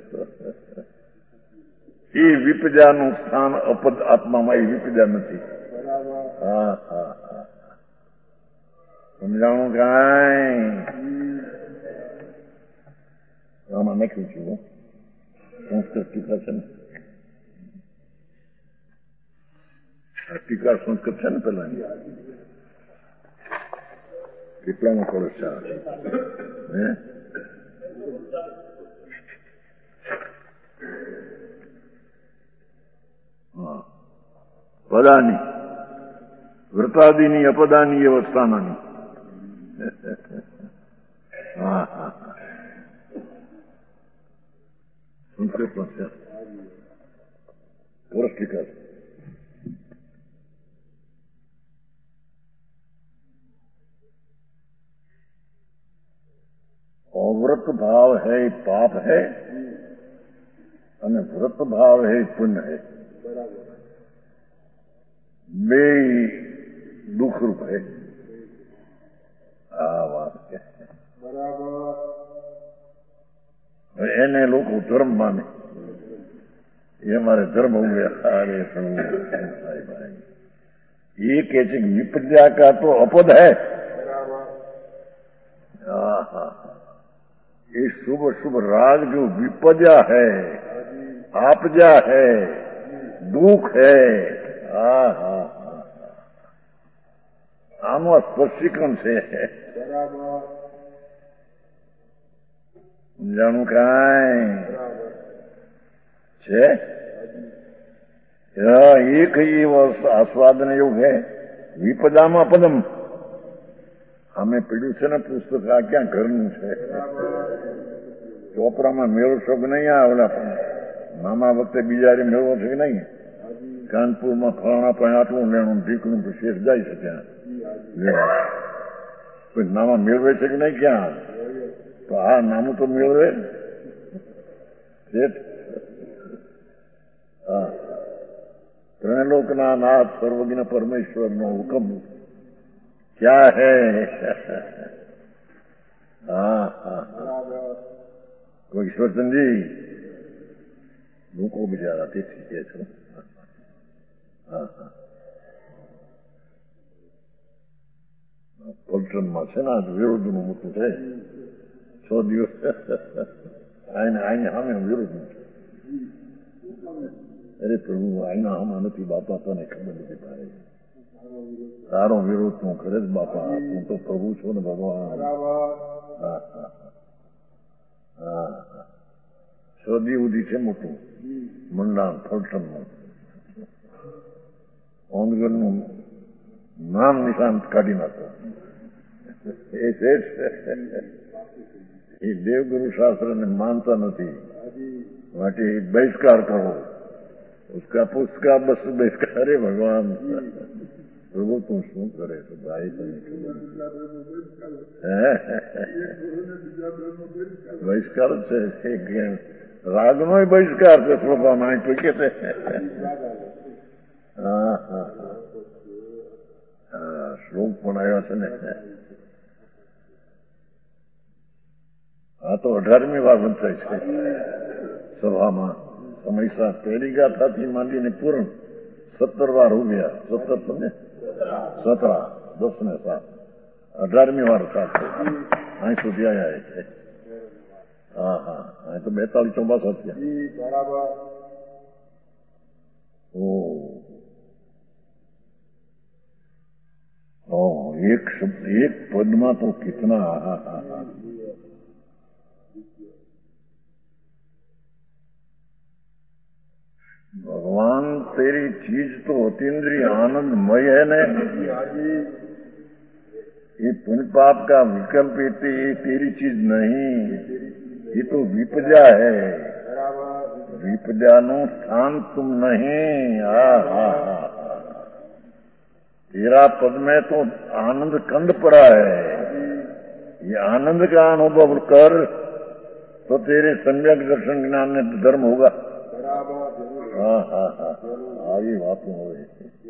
એ વિપજાનું સ્થાન અપદ આત્મામાં એ વિપજા નથી હા હા હા સમજાણું કાંઈ આમાં નાખ્યું છું સંસ્કૃત ટીકા છે ને આ ટીકા સંસ્કૃત છે ને પેલાની કેટલામાં પડે છે હે પદાની વ્રતાદિની અપદાની અવસ્થાનાની હા હા સંસ્કૃતમાં છે સરસ ટીકા છે अव्रत भाव है पाप है और व्रत भाव है पुण्य है बे दुख रूप है आ बात क्या बराबर एने लोग धर्म माने ये हमारे धर्म हो गया अरे ये कहते विपदा का तो अपद है हाँ हाँ ये शुभ शुभ राग जो विपजा है आपजा है दुख है हाँ हाँ आनो स्पर्शिकन से है जानू કાંઈ છે एक ही वो आस्वादन योग है विपदाમાં પદમ. અમે પીડ્યું છે ને પુસ્તક આ ક્યાં ઘરનું છે? ચોપરામાં મેળવશો કે નહીં? આ ઓલા મામા વખતે બિજારી મેળવો છે કે નહીં? કાનપુરમાં ફલાણા પણ આટલું લેણું ઢીકણું શેષ જાય છે ત્યાં લેવા. કોઈ નામા મેળવે છે કે નહીં? ક્યાં? તો આ નામું તો મેળવે. હા, ત્રણલોકના નાથ સર્વજ્ઞ પરમેશ્વરનો હુકમ ક્યાં હે? હા હા કોઈ ઈશ્વરચંદજી લોકો બિચારા તેથી કે છો. હા હા પલટનમાં છે ને આજ વિરોધનું મોટું છે. છ દિવસ આને આને સામે વિરોધનું છે. અરે પ્રભુ આના આમાં નથી બાપા, તને ખબર નથી પાડે. તારો વિરોધ તું કરે જ બાપા, તું તો પ્રભુ છો ને ભગવાન. હા હા હા સદી ઉદી છે મોટું મંડાણ ફલટનનું. ઓંદગરનું નામ નિશાન કાઢી નાખો. એ છે એ દેવગુરુ શાસ્ત્રને માનતા નથી માટે બહિષ્કાર કરો. उसका पुष्का बस बहिष्कार. अरे भगवान प्रभु तू શું કરે છે ભાઈ? બહિષ્કાર છે, રાગનો બહિષ્કાર છે સ્વભાવમાં. કે છે હા હા હા શ્લોક પણ આવ્યા છે ને. આ તો અઢારમી વાર વંચાય છે સભામાં. સમયસર પહેલી ગાથાથી માંડીને પૂર્ણ સત્તર વાર ઉભ્યા. સત્તર સમજે? સતરા દસ ને સાત અઢારમી વાર સાત અહીં સુધી આવ્યા છે. હા હા અહીં તો બેતાલીસ ચોમાસા થયા. ઓ એક શબ્દ એક પદમાં તો કિતના. હા હા હા भगवान तेरी चीज तो अतीन्द्रिय आनंदमय है ने. ये पुण्य पाप का विकल्प ये तेरी चीज नहीं, ये तो विपदा है. विपदा नो स्थान तुम नहीं. हा हा हा तेरा पद में तो आनंद कंद पड़ा है. ये आनंद का अनुभव कर तो तेरे सम्यक दर्शन ज्ञान ने धर्म होगा. હા હા હા આવી વાતો હોય.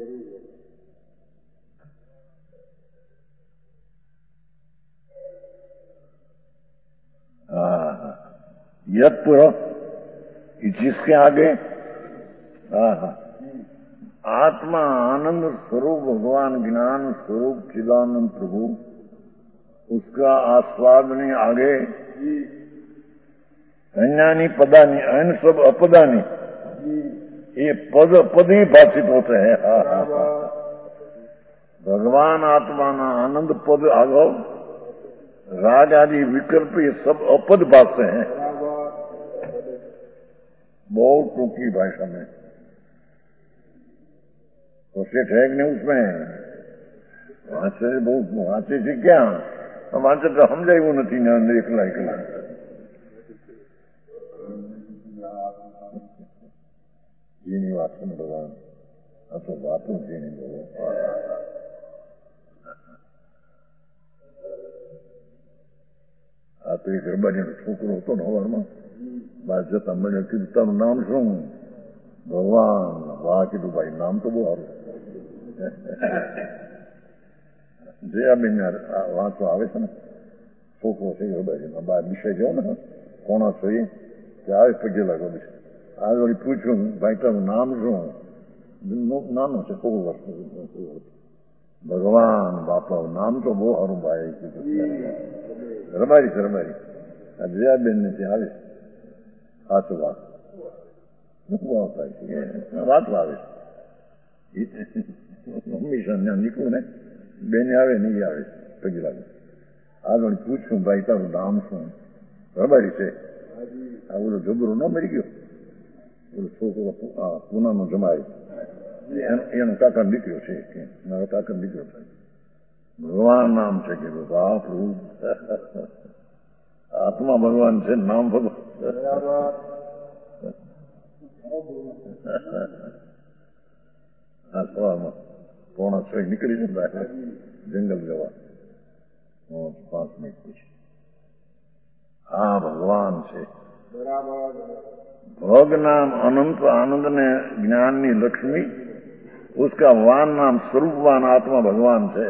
હા હા યદ પૂરો जिसके आगे હા હા आत्मा आनंद स्वरूप भगवान ज्ञान स्वरूप चिदानंद प्रभु उसका आस्वादनी आगे अन्यानी पदानी अन सब अपदानी ये पद पद ही भाषित होते हैं. हाँ हाँ भगवान आत्मा ना आनंद पद आगो राग आदि विकल्प ये सब अपद भाषे हैं. बहुत टूकी भाषा में तो सेठ है कि नहीं उसमें वांचे बहुत वांचे से क्या वांचे तो समझाय वो नहीं ना एकला एकला. જેની વાત છે ને ભગવાન આ તો વાતો જેની બોલો. આ તો એક રબારીનો છોકરો હતો ને સવારમાં બહાર જતા મને કીધું તારું નામ શું? ભગવાન. વાહ કીધું ભાઈ નામ તો બહુ સારું. જયાબેન વાંચવા આવે છે ને છોકરો છે રબારીમાં બહાર વિષય જાઓ ને કોણા છો એ આવે પગે લાગો વિષય. આ વળી પૂછ્યું ભાઈ તારું નામ શું? નાનો છે કોક વર્ષ. ભગવાન બાપા નામ તો બહુ સારું ભાઈ કીધું. રબારી છે રબારી. આ જયાબેન ને ત્યાં આવે સાચું વાત આવતા છે વાતો આવે હંમેશા ત્યાં નીકળું ને બેને આવે નહીં આવે પગે લાગે. આગળ પૂછ્યું ભાઈ તારું નામ શું? રબારી છે. આ બધો જબરો ન મરી ગયો છોકરો પૂનાનો જમાય એનો કાકા દીકરો છે કે મારો કાકા દીકરો થાય. ભગવાન નામ છે કે બાપ રૂપ આત્મા ભગવાન છે, નામ ભગવાન. આ સવારમાં પોણા છ નીકળી જતા જંગલ જવા પાંચ મિનિટ પછી. હા ભગવાન છે. भोग नाम अनंत आनंद ने ज्ञान नी लक्ष्मी, उसका वान नाम स्वरूपवान आत्मा भगवान છે.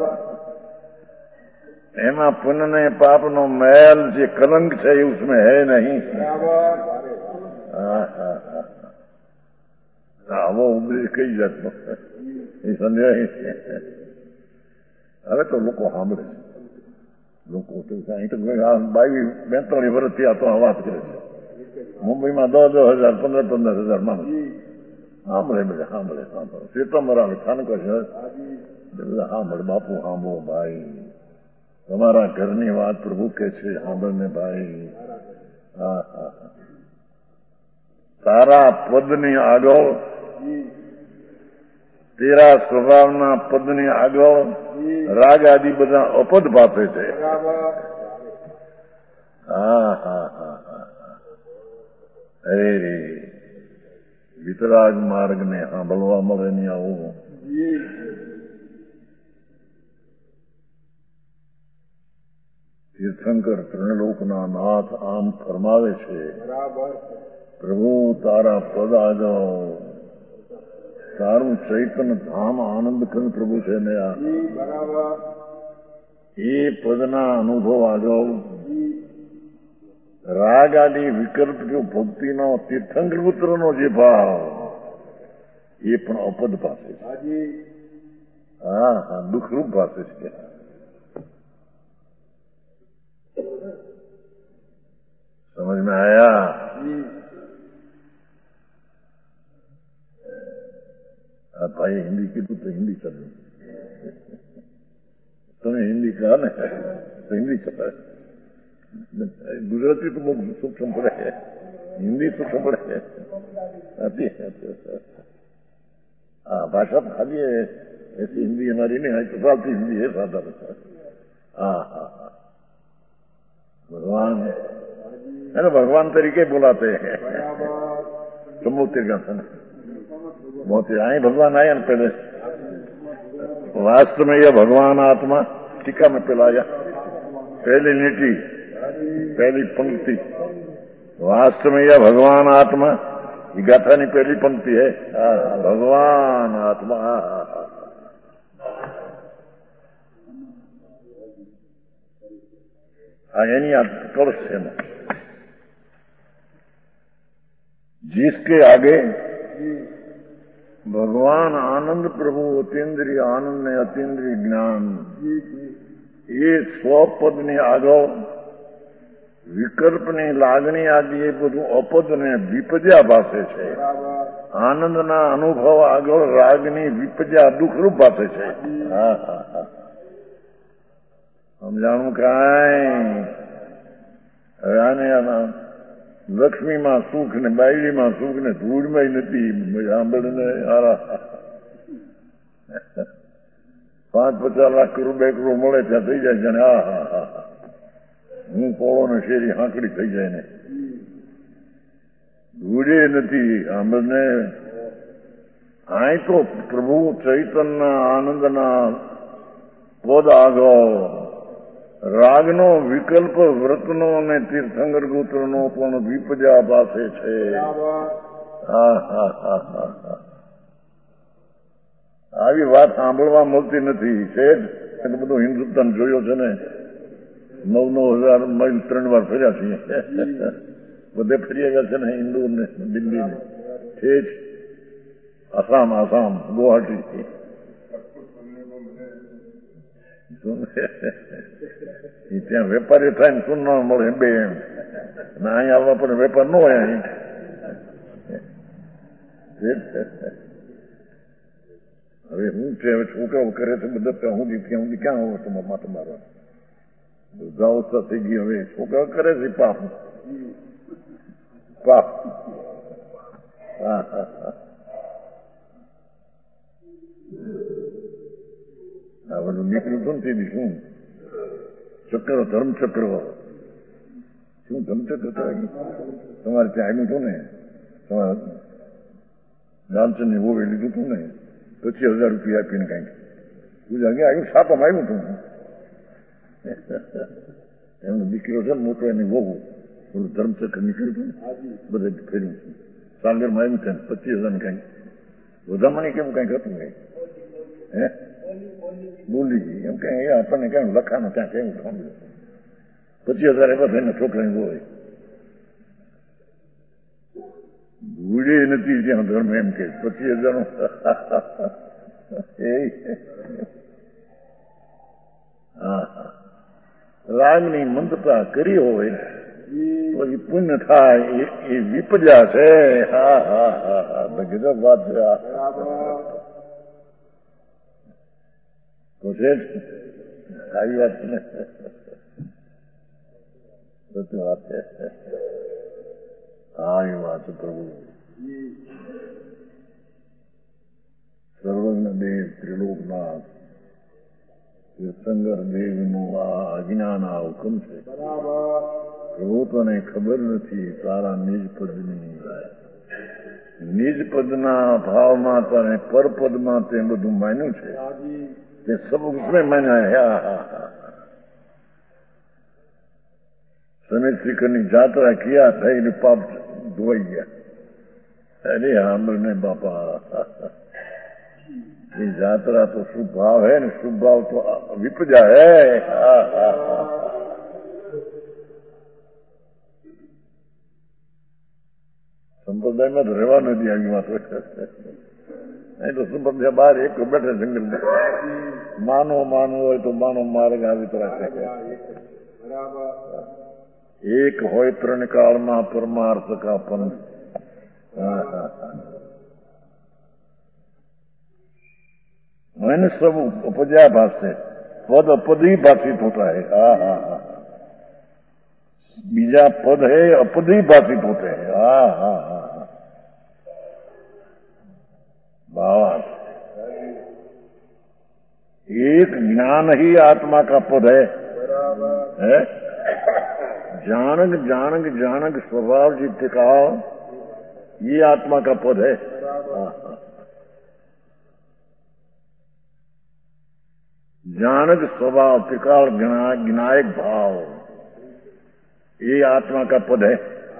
એમાં પુण्य ने पाप नो मैल જે कलंक છે એ उसमें है नहीं. આવો ઉભરી કઈ જાતનો એ સંદેહ. હવે તો લોકો સાંભળે છે. લોકો તો બાવીસ બેતાલીસ વર્ષથી આ તો વાત કરે છે. મુંબઈમાં દસ દસ હજાર પંદર પંદર હજાર માણસ સાંભળે બધા સાંભળે સાંભળે સીતમરાની સ્થાનકો છે બધા સાંભળે. બાપુ સાંભળો ભાઈ, તમારા ઘરની વાત પ્રભુ કે છે સાંભળને ભાઈ. હા હા તારા પદની આગળ, તેરા સ્વભાવના પદની આગળ રાગ આદિ બધા અપદ પાપે છે. હા હા હા હા અરે વિતરાગ માર્ગ ને સાંભળવા મળે નહીં આવું. તીર્થંકર ત્રણલોકના નાથ આમ ફરમાવે છે, પ્રભુ તારા પદ આગળ તારું ચૈતન ધામ આનંદ કંદ પ્રભુ છે ને આ એ પદના અનુભવ આગળ રાગ આદિ વિકલ્પ જો ભક્તિનો તીર્થંકર પુત્રનો જે ભાવ એ પણ અપદ પાસે છે. હા હા દુઃખરૂપ પાસે છે. સમજ में आया? આ ભાઈ હિન્દી કીધું તો હિન્દી ચાલે. તમે હિન્દી કહા ને તો હિન્દી ચાલે. गुजराती तो बहुत सूक्ष्म पड़े है, हिंदी सूक्ष्म पड़े है. हाँ भाषा तो खाली है ऐसी हिंदी हमारी नहीं है, तो सालती हिंदी है साधारण. हाँ हाँ हाँ भगवान है ना, भगवान तरीके बुलाते हैं. सम्मूर्ति का सन बहुत आए भगवान आया ना पहले. वास्तव में यह भगवान आत्मा टीका में पिलाया पहली नीति पहली पंक्ति. वास्तव में यह भगवान आत्मा ये गाथा ની पहली पंक्ति है. भगवान आत्मा यानी कर्ष है ना, जिसके आगे भगवान आनंद प्रभु अतीन्द्रिय आनंद ने अतीन्द्रिय ज्ञान ये स्वपद ने આગળ વિકલ્પની લાગણી આદિ એ બધું અપદને વિપજ્યા પાસે છે. આનંદના અનુભવ આગળ રાગની વિપજ્યા દુઃખરૂપ પાસે છે. હા હા હા સમજાણું કાંઈ? હવે આને આના લક્ષ્મીમાં સુખ ને બાયડીમાં સુખ ને ધૂળમાં નથી સાંભળીને હારા. પાંચ પચાસ લાખ કરોડ બે કરોડ મળે ત્યાં થઈ જાય છે. હા હા હા હા હું પોળો ને શેરી હાંકડી થઈ જાય ને ધૂળે નથી સાંભળને. આય તો પ્રભુ ચૈતનના આનંદના પદ આગળ રાગનો વિકલ્પ વ્રતનો અને તીર્થંકર ગોત્રનો પણ વિપજા પાસે છે. હા હા હા હા હા આવી વાત સાંભળવા મળતી નથી. છે જ બધું હિન્દુસ્તાન જોયો છે ને, નવ નવ હજાર માઇલ ત્રણ વાર ફર્યા છીએ. બધે ફરી આવ્યા છે ને, ઇન્દોર ને દિલ્હી ને ઠેઠ આસામ આસામ ગુવાહાટી. ત્યાં વેપારી થાય ને શું ના મળે બે એમ ને અહીંયા આવવા પણ વેપાર ન હોય. અહીં હવે હું છે હવે છોકરાઓ કરે છે બધા ત્યાં સુધી ત્યાં સુધી ક્યાં હોવ તમારે માટે મારવા વૃદ્ધાવસ્થા થઈ ગઈ. હવે છોકરાઓ કરે છે પાપ પાપ આ બધું નીકળ્યું હતું ને તેથી શું ચક્ર ધર્મચક્ર શું ધર્મચક્ર કહેવાય તમારે ત્યાં આવ્યું હતું ને તમારા રામચંદ્રની વોવે લીધું હતું ને પચીસ હજાર રૂપિયા આપીને કાંઈક બીજા અહીંયા આવ્યું છાપામાં આવ્યું હતું એમનો દીકરો છે મોટો એની વહુ થોડું ધર્મચક્ર નીકળ્યું હતું ને બધે ફેર્યું હતું સાગરમાં આવ્યું છે પચીસ હજાર કાંઈક વધામણી કેમ કાંઈક હતું કઈ હે બોલી ગઈ એમ કઈ આપણને કઈ લખાનો ત્યાં કેવું સાંભળ્યું પચીસ હજાર એવા થઈને છોકરાની હોય ભૂલે નથી ત્યાં ધર્મ એમ કે પચીસ હજાર હા રાગની મંદતા કરી હોય પછી પુણ્ય થાય એ વિપજા છે. હા હા હા હા ગજબ વાત છે. તો છે આવી વાત છે ને સત્ય વાત છે. આવી વાત પ્રભુ સર્વજ્ઞ દેવ ત્રિલોકનાથ તીર્થંકર દેવનું આ અજ્ઞાના હુકમ છે. પ્રભુ તને ખબર નથી તારા નિજ પદની નિજ પદના ભાવમાં તને પરપદમાં તે બધું માન્યું છે તે સબ उसमें माना है. समित शिखर ની यात्रा किया था इन पाप धोई गया. अरे हमने बापा ये यात्रा तो शुभ भाव है न शुभ भाव तो विपजा है. સંપ્રદાયમાં તો રહેવા નથી આવી વાત નહીં તો સંપ્રદાય બહાર એક બેઠે જંગલ માનો માનવું હોય તો માનો માર્ગ આવી તરફ એક હોય ત્રણ કાળમાં પરમાર્થ કા પંથ. मैंने सब उपजा भाष से पद अपद ही भाषित होता है. हाँ हाँ हाँ बीजा पद है अपद ही भाषित होते हैं. हाँ हाँ हाँ बात एक ज्ञान ही आत्मा का पद है, है? जानक जानक जानक स्वभाव जी टिकाओ ये आत्मा का पद है. जानक स्वभाव टिकाल ज्ञायक भाव ये आत्मा का पद है.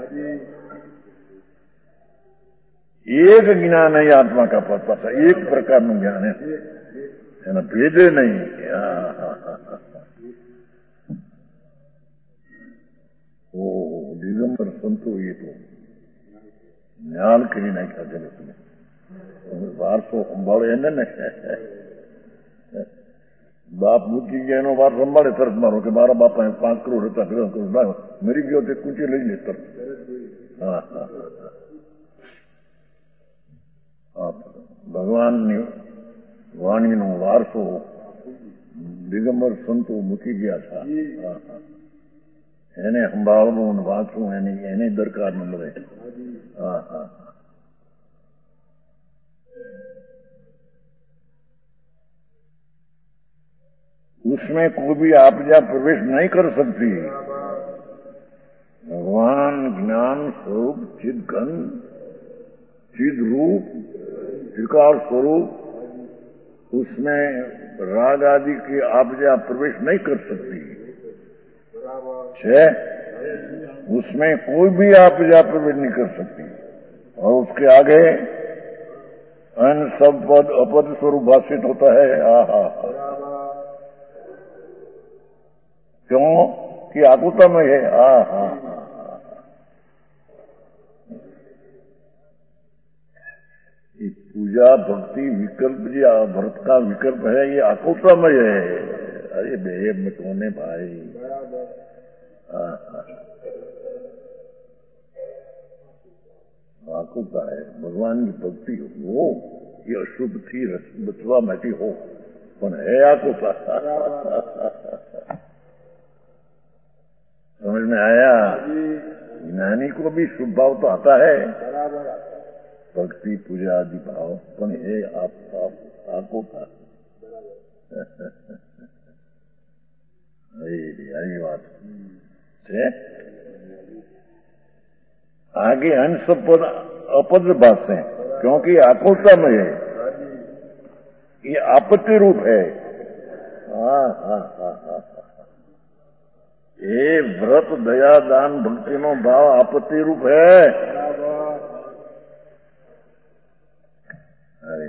एक ज्ञान है आत्मा का पद पाता एक प्रकार નું જ્ઞાન है એના ભેદે નહીં. ઓ દિગંબર સંતો એ તો જ્ઞાન કરી નાખ્યા જગતને વારસો સંભાળે એને ને બાપ મૂકી ગયા એનો વાર સંભાળે તરત મારો કે મારા બાપા પાંચ કરોડ હતા દસ કરોડ મરી ગયો તે કુંચી લઈ લે તરત. હા હા હા ભગવાનની વાણીનો વારસો દિગંબર સંતો મૂકી ગયા હતા. એને સંભાળવું વાંચવું એની એની દરકાર ન મળે. હા હા उसमें कोई भी आपदा प्रवेश नहीं कर सकती. भगवान ज्ञान स्वरूप चिद घन चिद रूप त्रिकाल स्वरूप उसमें राग आदि की आपदा प्रवेश नहीं कर सकती है. उसमें कोई भी आपदा प्रवेश नहीं कर सकती और उसके आगे अन्य सब पद अपद स्वरूप भाषित होता है. आहा क्यों कि आकुता में है. हाँ हाँ पूजा भक्ति विकल्प जो भरत का विकल्प है ये आकुतामय है. अरे बेब में कौन है भाई. हाँ हाँ आकुता है भगवान की भक्ति हो ये अशुभ थी बचवा माटी हो पण है आकुता. समझ में आया. ज्ञानी को भी शुभ भाव तो आता है ભક્તિ પૂજા આદિ ભાવ પણ એ આપ આકોટા આવી વાત છે. आगे अंश पर अपद भाष है क्योंकि आकोटा में है, ये आपत्ति रूप है. हाँ हाँ हाँ हाँ ये व्रत दया दान भक्ति नो भाव आपत्ति रूप है. अरे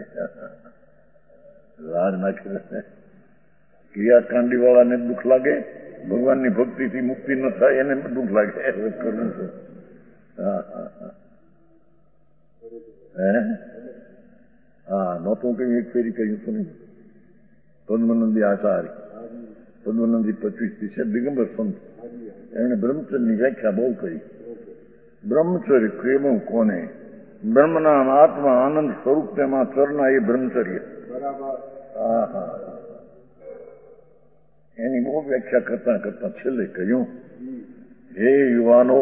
राज नाखी क्रियाकांडी वाला ने दुख लागे, भगवान ની ભક્તિ થી મુક્તિ ન થાય એને દુઃખ લાગે. કરવું છે. હા હા હા હે હા નહોતું કઈ એક ફેરી કહ્યું હતું નહીં. પદ્મનંદી આચાર્ય પદ્મનંદી પચીસ થી છે દિગંબર સંત, એમણે બ્રહ્મચર્યની વ્યાખ્યા બહુ કરી. બ્રહ્મચર્ય કેવું કોને? બ્રહ્મના આત્મા આનંદ સ્વરૂપ તેમાં ચરના એ બ્રહ્મચર્ય. હા હા એની બહુ વ્યાખ્યા કરતા કરતા છેલ્લે કહ્યું, હે યુવાનો,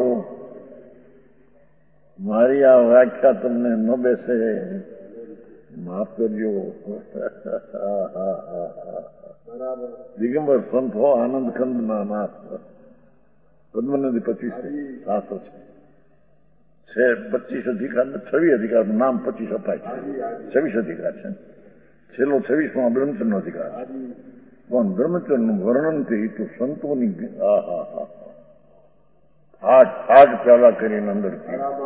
મારી આ વ્યાખ્યા તમને ન બેસે, માફ કરજો. દિગંબર સંત હો આનંદ ખંડ ના નાથ. પદ્મનદી પચીસ સાસો છે છે પચીસ અધિકાર છવ્વીસ અધિકાર નામ પચીસ અપાય છે, છવ્વીસ અધિકાર છે. છેલ્લો છવ્વીસમાં બ્રહ્મચર્ય નો અધિકાર. પણ બ્રહ્મચર્ય નું વર્ણન થઈ તો સંતોની હા હા હા આગ આગ પેદા કરીને અંદર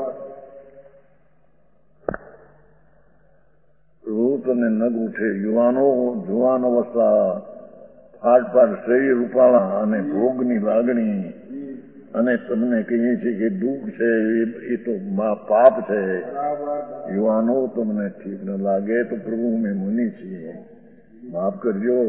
રૂત અને નગ ઉઠે. યુવાનો જુવાન અવસ્થા, ફાટ ફાટ શરીર રૂપાળા અને ભોગની લાગણી, અને તમને કહીએ છીએ કે દુઃખ છે એ તો પાપ છે. યુવાનો તમને ઠીક ન લાગે તો પ્રભુ મેં મુનિ છીએ, માફ કરજો.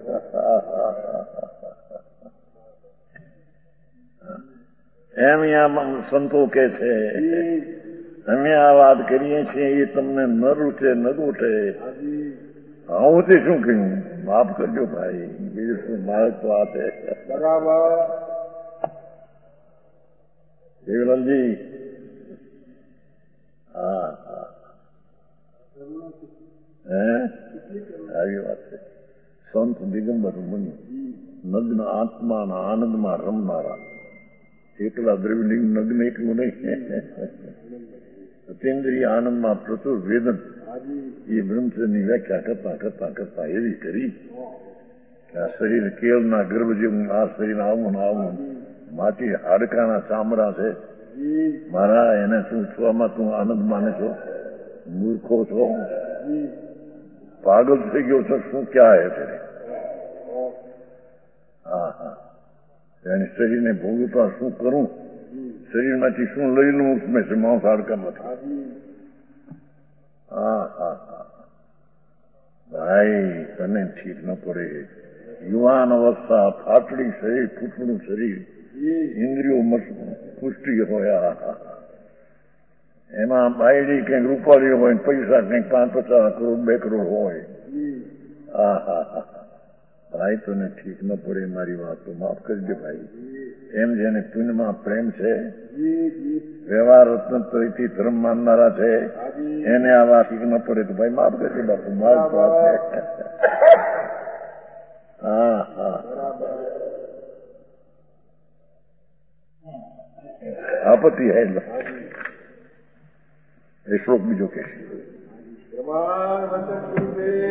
એમ અહીંયા સંતો કે છે અમે આ વાત કરીએ છીએ એ તમને ન રૂચે ન ગોઠે. હું તે શું કહ્યું? માફ કરજો ભાઈ, બીજું શું મારે તો આ છે. બરાબર દેવલાલજી. હા હા હે આવી વાત છે. સંત દિગંબર મુનિ નગ્ન આત્માના આનંદમાં રમનારા, એકલા દ્રવ્યલિંગ નગ્ન એકલું નહીં, અતિન્દ્રિય આનંદમાં પ્રચુર વેદન. એ બ્રહ્મચર્યની વ્યાખ્યા કરતા કરતા કરતા એવી કરી કે આ શરીર કેળના ગર્ભ જેવું, આ શરીર આવું ને આવું, માટી હાડકાના ચામડા છે. મારા એને શું છવામાં તું આનંદ માને છો? મૂર્ખો છો, પાગલ થઈ ગયો છો, શું ક્યાં હે તેરે? હા હા એને શરીરને ભોગવતા શું કરું? શરીરમાંથી શું લઈ લઉં? મેં છે માંસ હાડકામાંથી. હા હા હા ભાઈ તને ઠીક ન પડે. યુવાન અવસ્થા, ફાટડી શરીર, ફૂટડું શરીર, ઇન્દ્રિયો પુષ્ટિ હોય, એમાં બાયડી કંઈક રૂપાળી હોય, પૈસા કંઈક પાંચ પચાસ કરોડ બે કરોડ હોય. હા હા હા ભાઈ તને ઠીક ન પડે મારી વાત તો માફ કરજે ભાઈ. એમ જેને પુણ્યમાં પ્રેમ છે, વ્યવહાર રત્નત્રયથી ધર્મ માનનારા છે, એને આ વાત ઠીક ન પડે તો ભાઈ માફ કરજે બાપુ, મારી વાત છે. હા હા આપત્તિ હે એ શ્લોક બીજો કે છે.